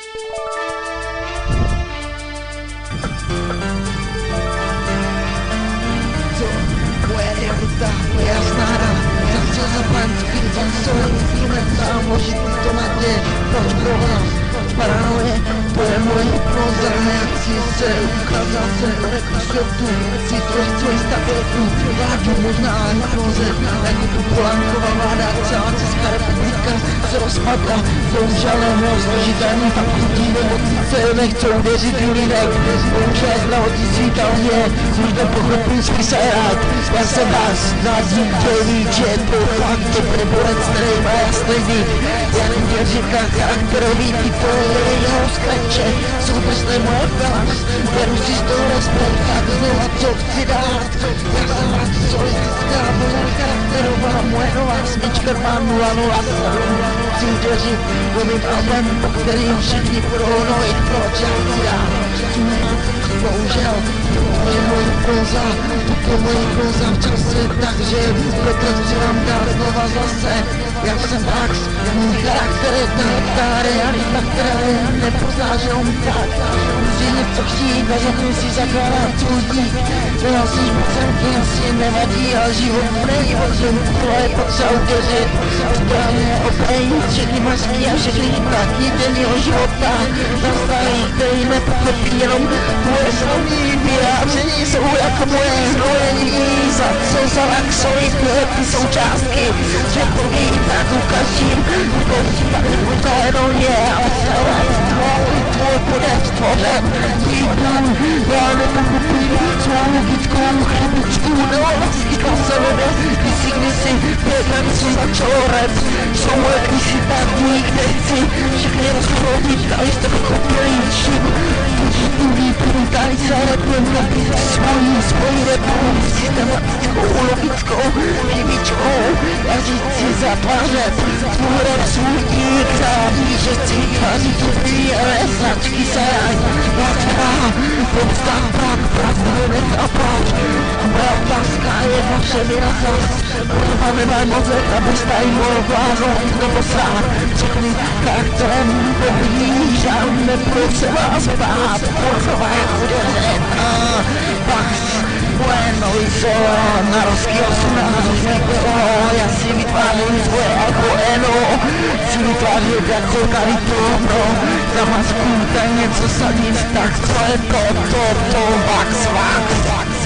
Moja realita, moja snaha, zavřel za panský, zasolení filmem, zámožit to na dně, proč prohlas, paranoje, to je moje hypnoza, jak si se ukázal jsem jako světu, chci tvořit svoji stabilitu, vládu možná hypnoze, jako tu Polánkova vláda, celá Česká republika se rozpadla, bohužel nemohl složitelný fakultní nemocnice, nechcou věřit lidé, bohužel zdravotnictví tam je, služba pochopím svůj rád, já jsem vás na dítě víc, že to fakt dobrý borec, který má jasný víc, já nevěřím charakterový tyto jeho skreče, jsou drsné moje pelas, beru si z toho respekt, tak znova co chci dát, já jsem vás solistická, moje charakterová, moje nová smyčka má 007, chci uvěřit do mým albem, po kterým všichni budou novit, proč já chci dát, bohužel, to je moje proza, tuto moje proza v čase, takže proto chci vám dát znova zase, já jsem Max, můj charakter je ta realita, která je nepozná, že on tak, musí něco chtít, neřeknu si zakládat svůj dík, já si špicenky asi nevadí, ale život není vozem, to je potřeba uvěřit, správně obejít všechny masky a všechny špatní denního života, na starých, který nepochopí jenom moje slovní vyjádření jsou jako moje znojení, za co za laxovi ty součástky, řekový tak ukažím, to jenom je, ale tvoj podec tvořen, já nepochopím svou logickou chybičku, neologická se vede, kdysi během si začal rap, jsou moje knihy první, kde chci všechny rozchodit, a jste pochopili všim, tady se repujeme nabít svoji repu, systematickou, logickou chybičkou, a říct si zatvářet tvůj rap, svůj dík, záví, že chci vytvářit dobrý značky se já podstav pak, pravdu a proč, a moja otázka je vaše vyrazat, máme maj mozek, abyste jim mohl vládnout nebo srát, všechny charakterem poblížám, nebudu se vás bát, porchová je udělen, Max, bueno, hizo na rozky 18 už nebylo, já si vytvářím svoje alkoeno, chci vytvářet jako Karitobro, za masku tady něco sadím, tak co je to, Max.